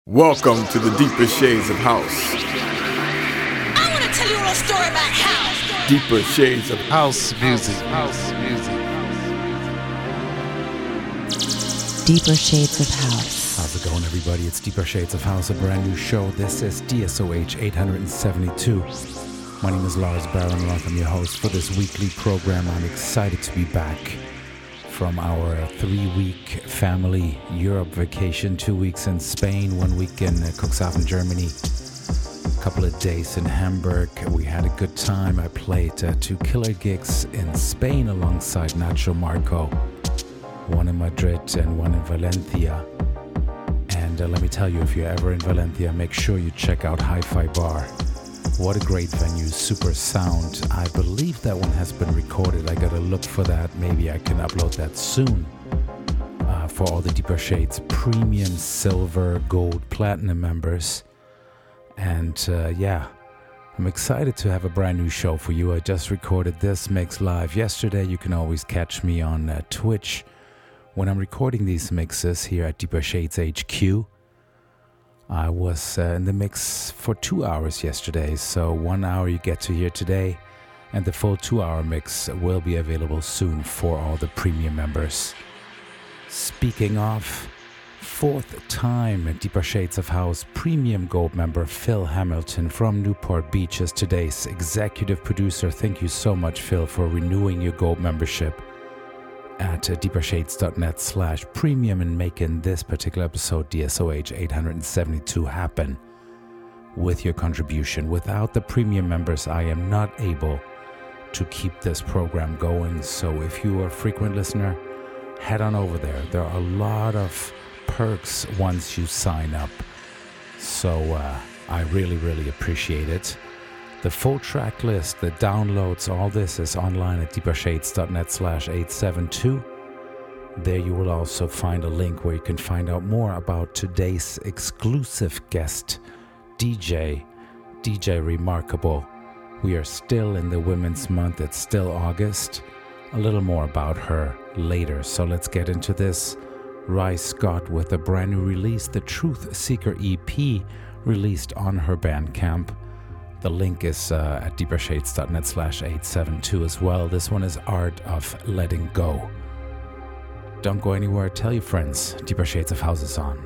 Welcome to the deeper shades of house. I want to tell you a little story about house. Deeper shades of House music. House music. Deeper Shades of House. How's it going, everybody? It's Deeper Shades of House, a brand new show. This is DSOH 872. My name is Lars Barrenroth. I'm your host for this weekly program. I'm excited to be back from our 3-week family Europe vacation, 2 weeks in Spain, 1 week in Cuxhaven, Germany, a couple of days in Hamburg. We had a good time. I played 2 killer gigs in Spain alongside Nacho Marco, one in Madrid and one in Valencia. And let me tell you, if you're ever in Valencia, make sure you check out Hi-Fi Bar. What a great venue, super sound. I believe that one has been recorded. I gotta look for that. Maybe I can upload that soon for all the Deeper Shades premium, silver, gold, platinum members. And I'm excited to have a brand new show for you. I just recorded this mix live yesterday. You can always catch me on Twitch when I'm recording these mixes here at Deeper Shades HQ. I was in the mix for 2 hours yesterday, so 1 hour you get to hear today, and the full 2-hour mix will be available soon for all the premium members. Speaking of, 4th time Deeper Shades of House premium gold member Phil Hamilton from Newport Beach is today's executive producer. Thank you so much, Phil, for renewing your gold membership at deepershades.net/premium and making this particular episode DSOH 872 happen with your contribution. Without the premium members, I am not able to keep this program going. So if you are a frequent listener, head on over there. There are a lot of perks once you sign up. So I really, really appreciate it. The full track list, the downloads, all this is online at deepershades.net/872. There you will also find a link where you can find out more about today's exclusive guest, DJ Remarkable. We are still in the Women's Month. It's still August. A little more about her later. So let's get into this. Rye Scott with a brand new release, the Truth Seeker EP, released on her Bandcamp. The link is at deepershades.net/872 as well. This one is Art of Letting Go. Don't go anywhere. Tell your friends. Deeper Shades of House is on.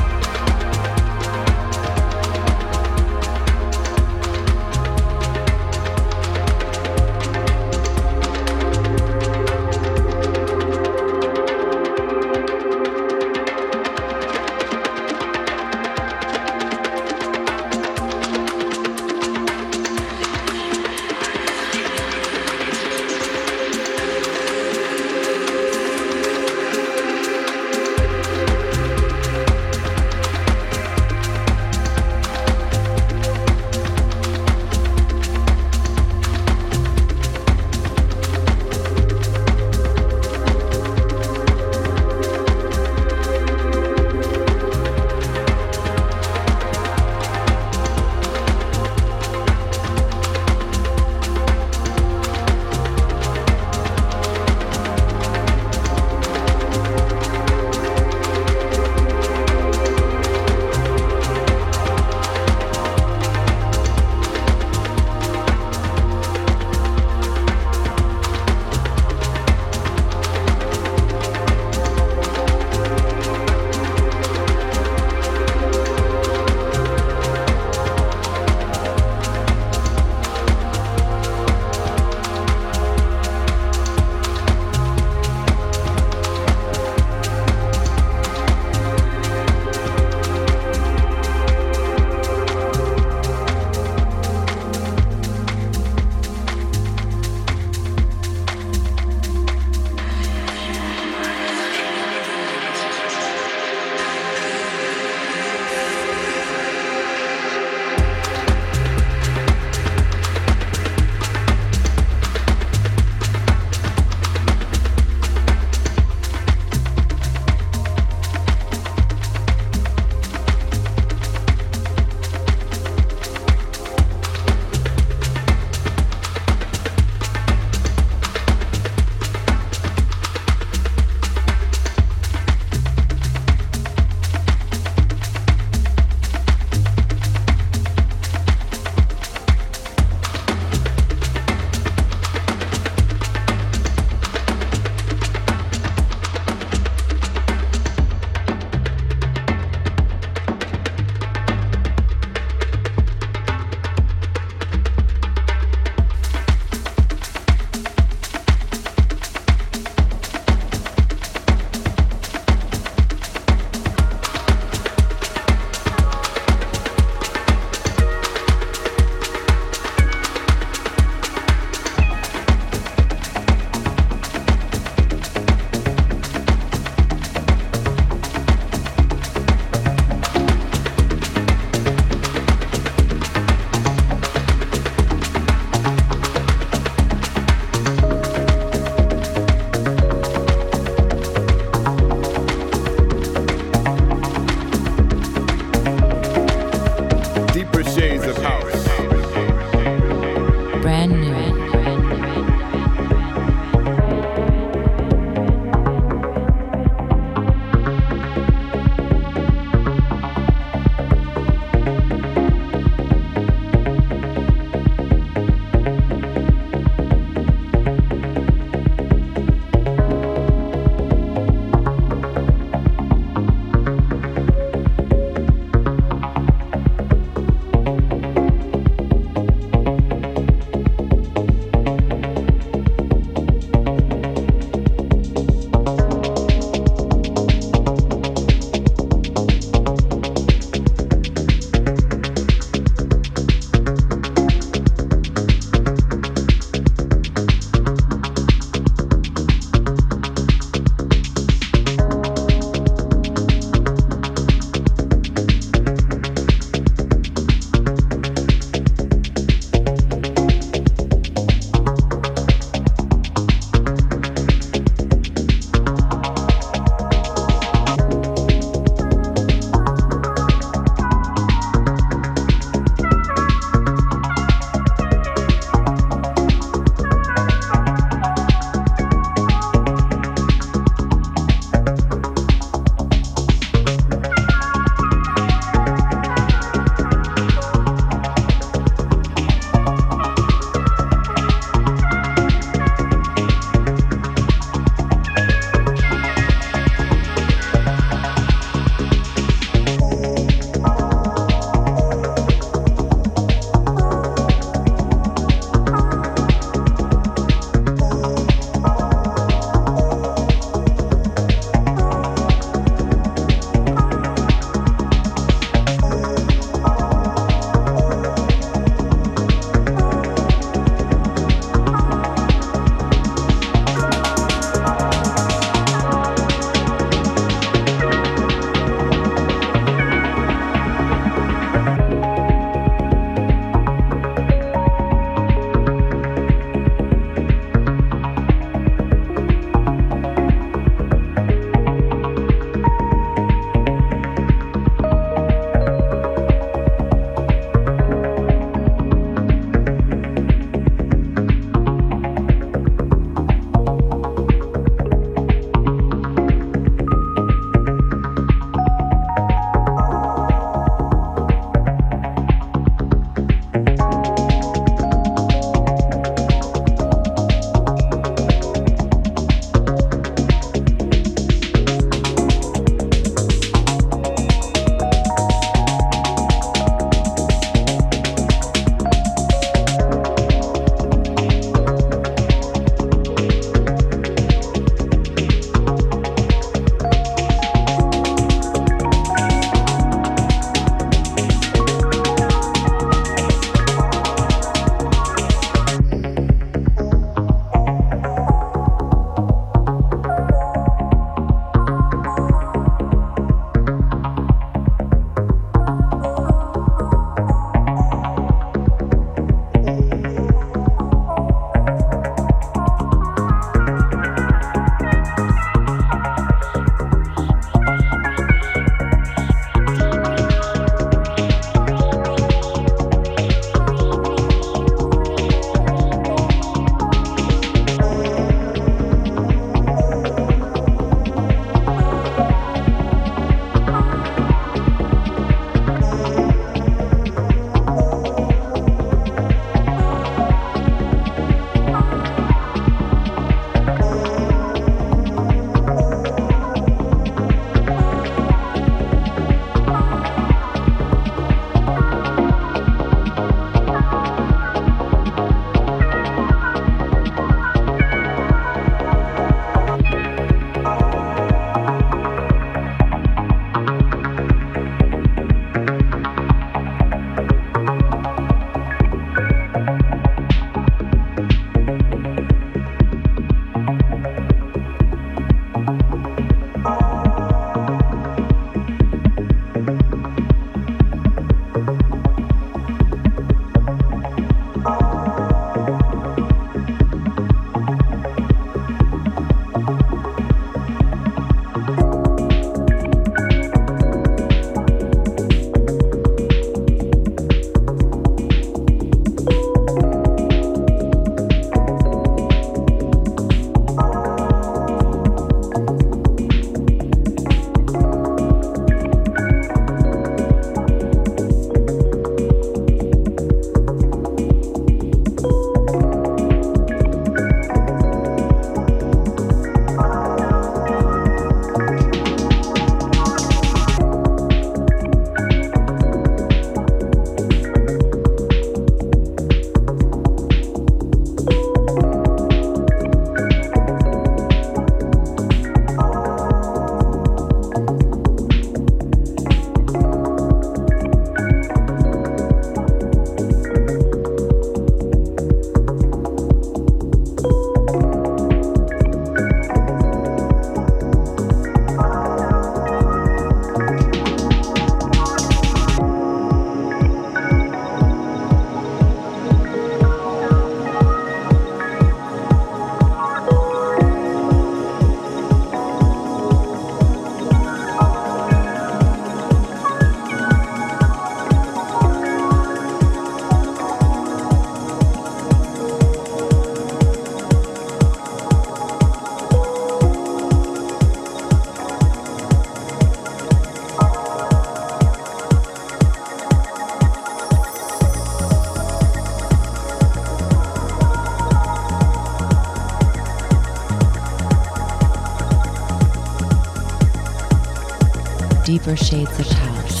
Deeper shades of house.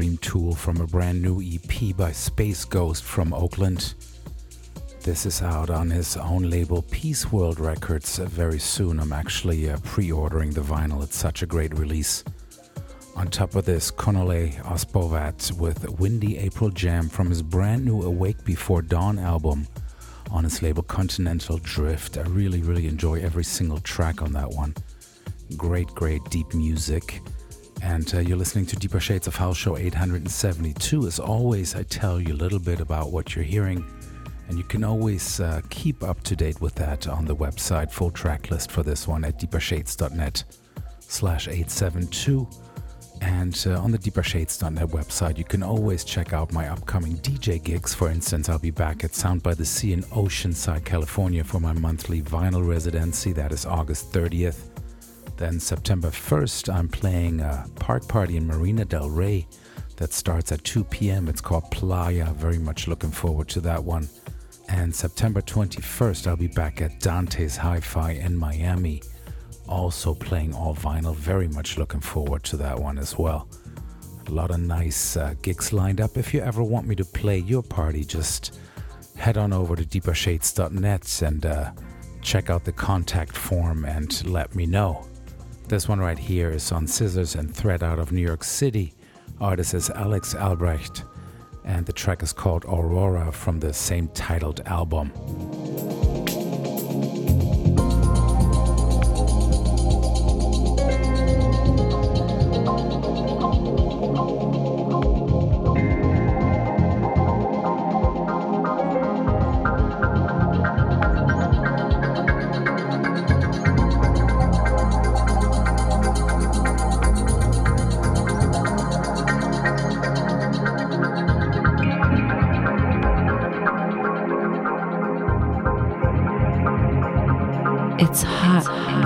Dream Tool from a brand new EP by Space Ghost from Oakland. This is out on his own label Peace World Records very soon. I'm actually pre-ordering the vinyl. It's such a great release. On top of this, Konole Ospovat with Windy April Jam from his brand new Awake Before Dawn album on his label Continental Drift. I really enjoy every single track on that one. Great deep music. And you're listening to Deeper Shades of House Show 872. As always, I tell you a little bit about what you're hearing. And you can always keep up to date with that on the website. Full track list for this one at deepershades.net/872. And on the deepershades.net website, you can always check out my upcoming DJ gigs. For instance, I'll be back at Sound by the Sea in Oceanside, California for my monthly vinyl residency. That is August 30th. Then September 1st, I'm playing a park party in Marina del Rey that starts at 2 p.m. It's called Playa. Very much looking forward to that one. And September 21st, I'll be back at Dante's Hi-Fi in Miami. Also playing all vinyl. Very much looking forward to that one as well. A lot of nice gigs lined up. If you ever want me to play your party, just head on over to deepershades.net and check out the contact form and let me know. This one right here is on Scissors and Thread out of New York City. Artist is Alex Albrecht, and the track is called Aurora from the same titled album. It's hot.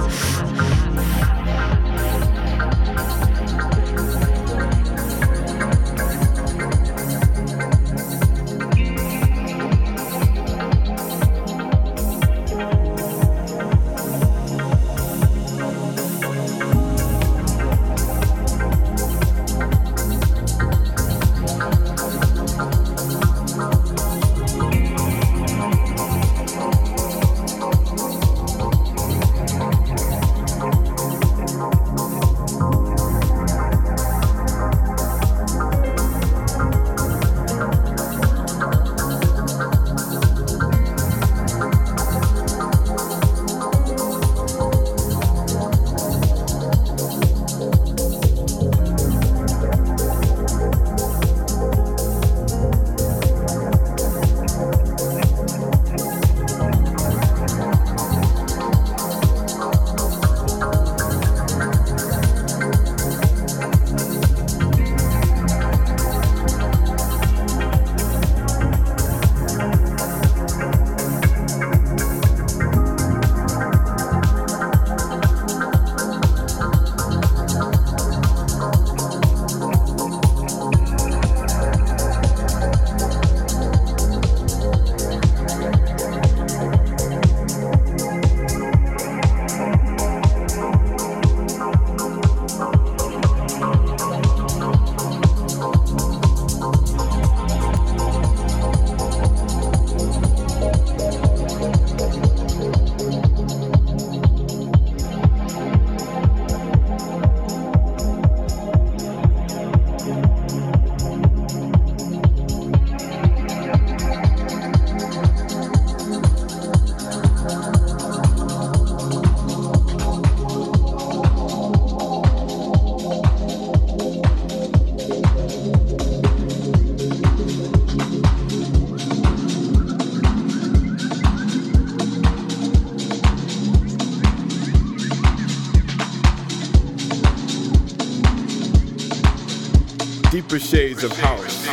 Deeper Shades of House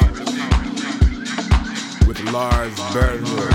with Lars Bernroth.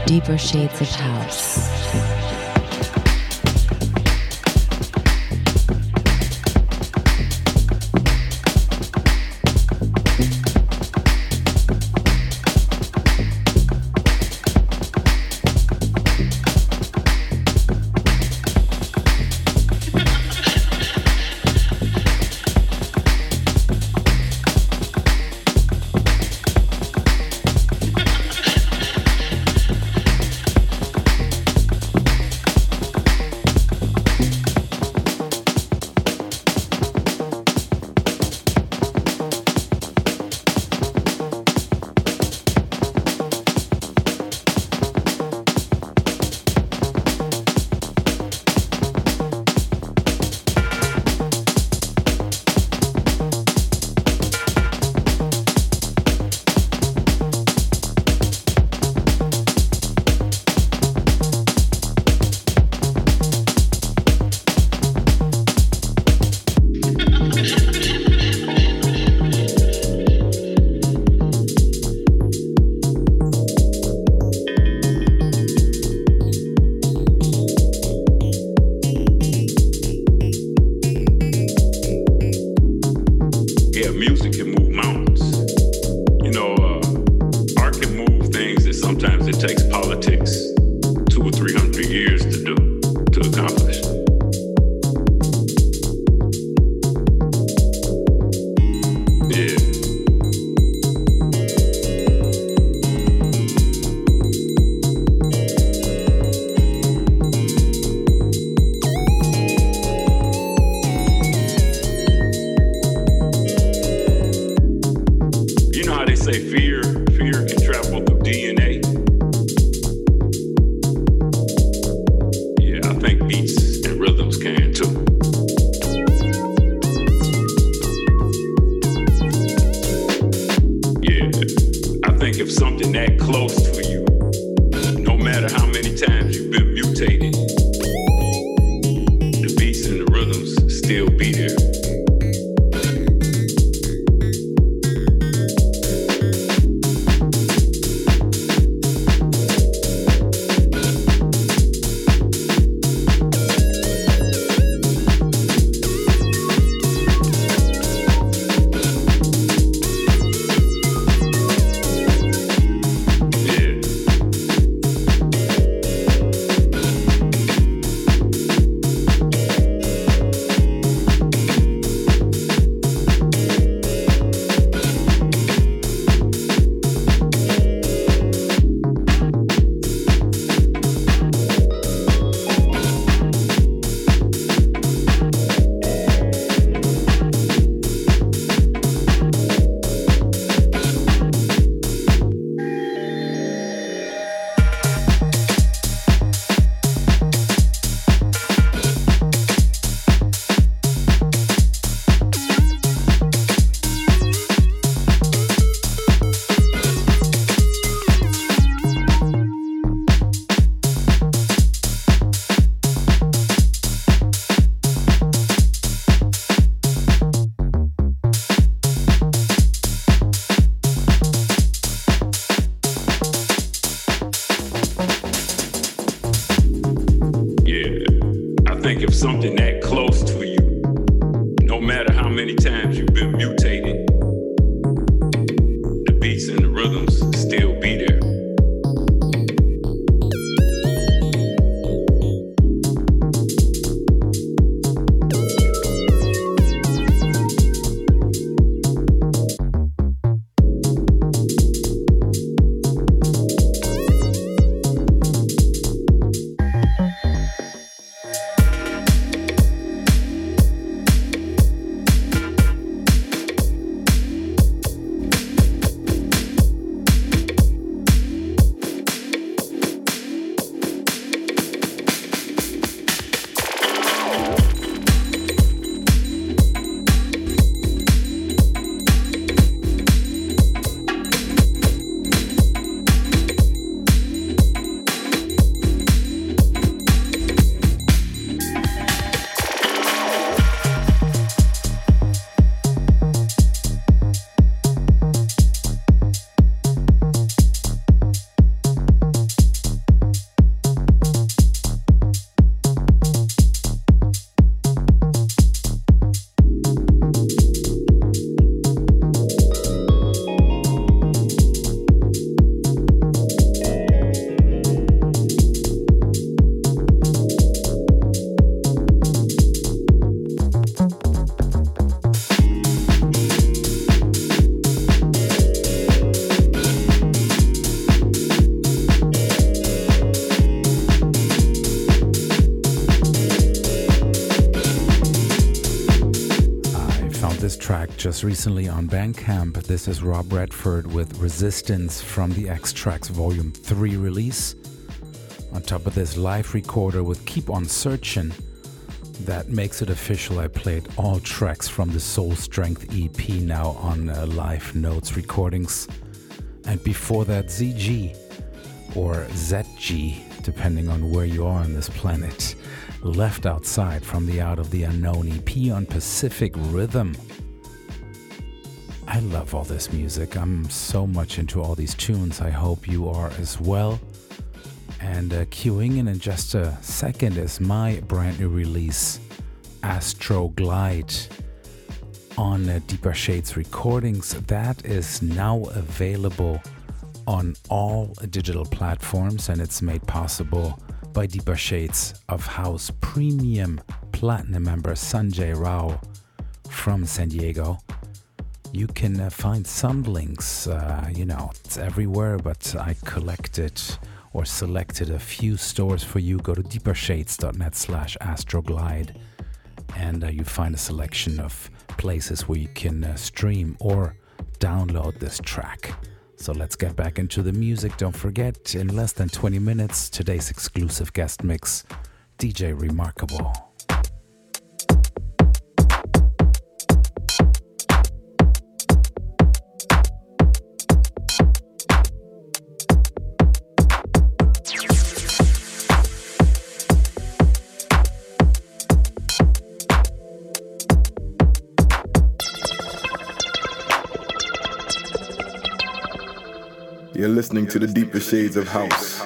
Deeper Shades of House. just recently on Bandcamp. This is Rob Redford with Resistance from the X-Tracks Volume 3 release. On top of this, live recorder with Keep On Searching. That makes it official. I played all tracks from the Soul Strength EP now on Live Notes recordings. And before that, ZG or ZG, depending on where you are on this planet. Left Outside from the Out of the Unknown EP on Pacific Rhythm. I love all this music. I'm so much into all these tunes. I hope you are as well. And queuing in just a second is my brand new release, Astro Glide, on Deeper Shades Recordings. That is now available on all digital platforms, and it's made possible by Deeper Shades of House Premium Platinum member Sanjay Rao from San Diego. You can find some links, it's everywhere, but I collected or selected a few stores for you. Go to deepershades.net/astroglide and you find a selection of places where you can stream or download this track. So let's get back into the music. Don't forget, in less than 20 minutes, today's exclusive guest mix, DJ Remarkable. You're listening to the Deeper Shades of House.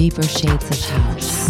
Deeper Shades of House.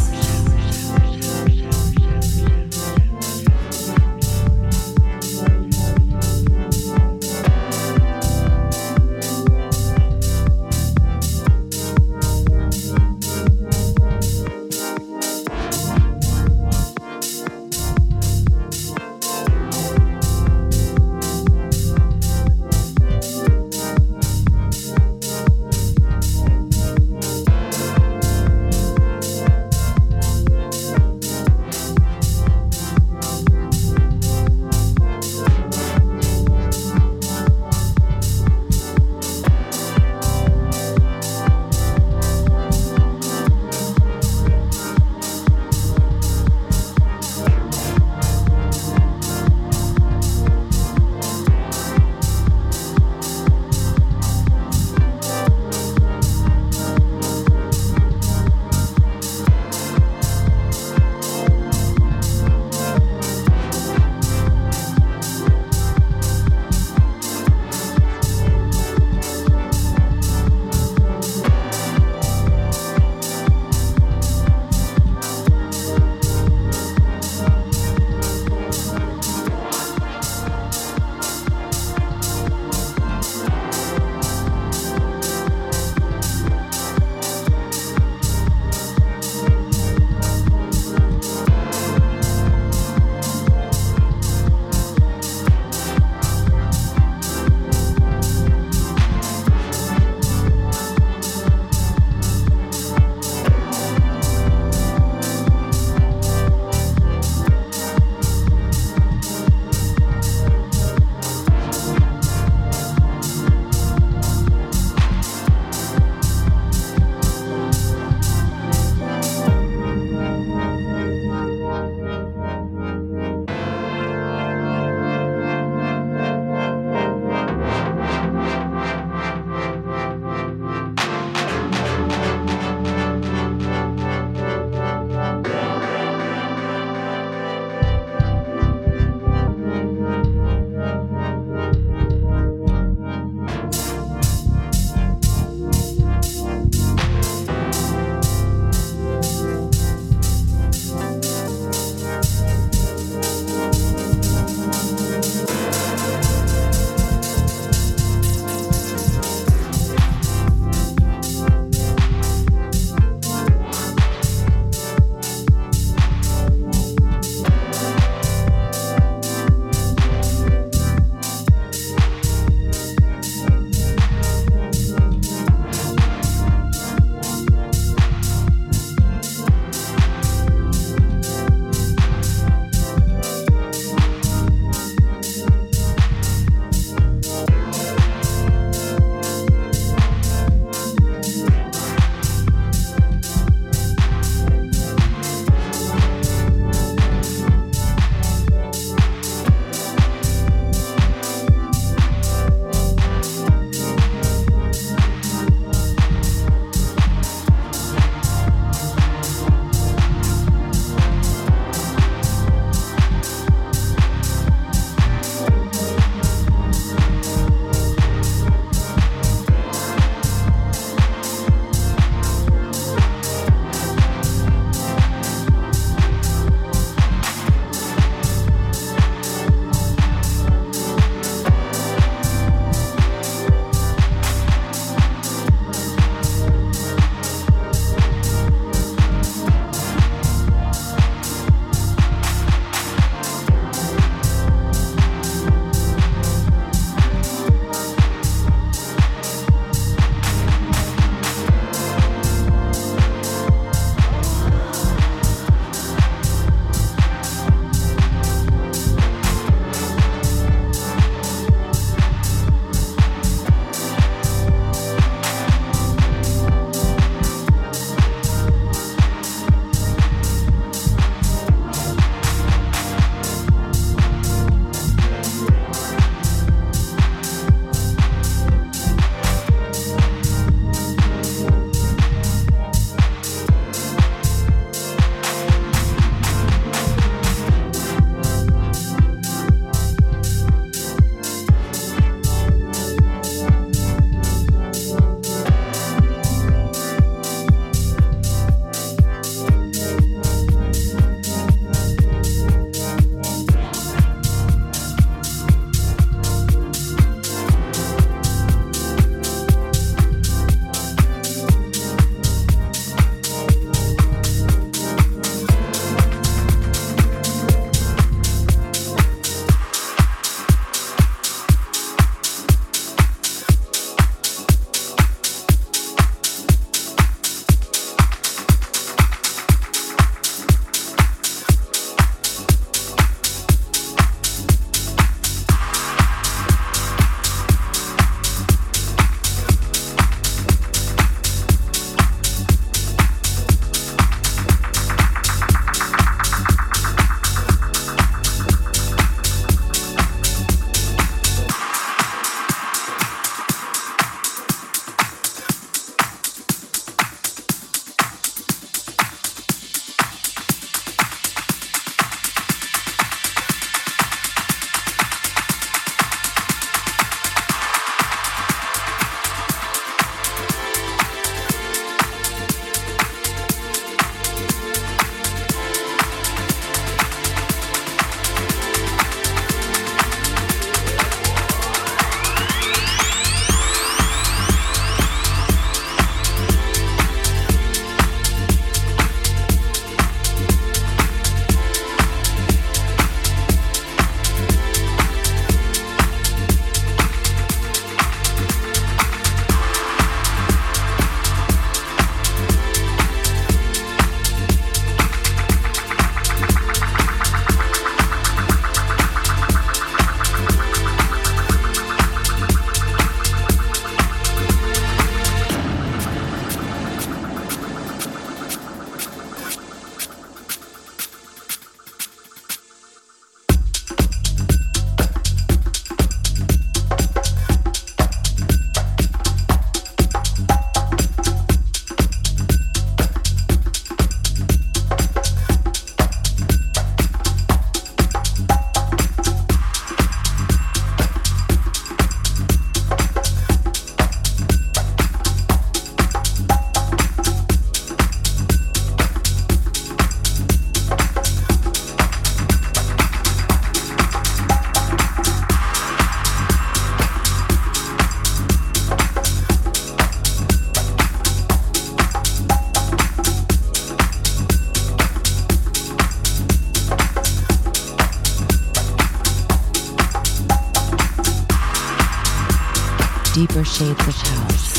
Deeper Shades of House.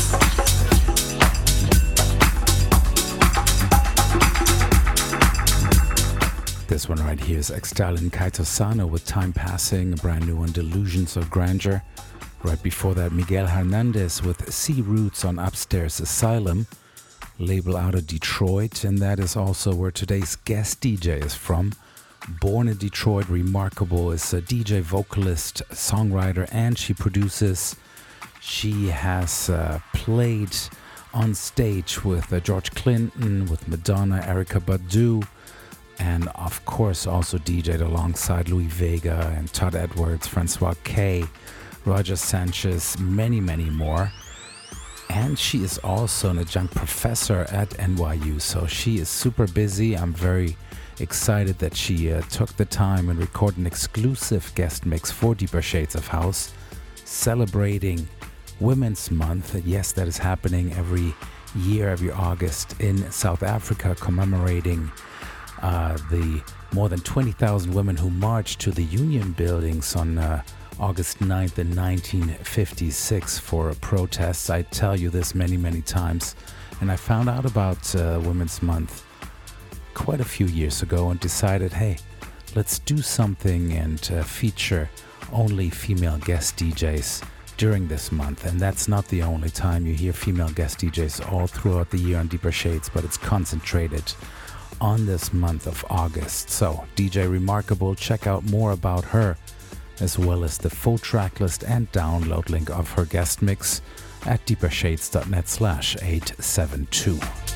This one right here is Extalin Kaito Sano with Time Passing, a brand new one, Delusions of Grandeur. Right before that, Miguel Hernandez with Sea Roots on Upstairs Asylum, label out of Detroit, and that is also where today's guest DJ is from. Born in Detroit, remarkable, is a DJ, vocalist, songwriter, and she produces. She has played on stage with George Clinton, with Madonna, Erykah Badu, and of course also DJ'd alongside Louis Vega and Todd Edwards, Francois K, Roger Sanchez, many, many more. And she is also an adjunct professor at NYU, so she is super busy. I'm very excited that she took the time and recorded an exclusive guest mix for Deeper Shades of House, celebrating Women's Month. Yes, that is happening every year, every August in South Africa, commemorating the more than 20,000 women who marched to the Union buildings on August 9th in 1956 for protests. I tell you this many, many times, and I found out about Women's Month quite a few years ago and decided, hey, let's do something and feature only female guest DJs during this month. And that's not the only time you hear female guest DJs all throughout the year on Deeper Shades, but it's concentrated on this month of August. So DJ Remarkable, check out more about her as well as the full track list and download link of her guest mix at deepershades.net/872.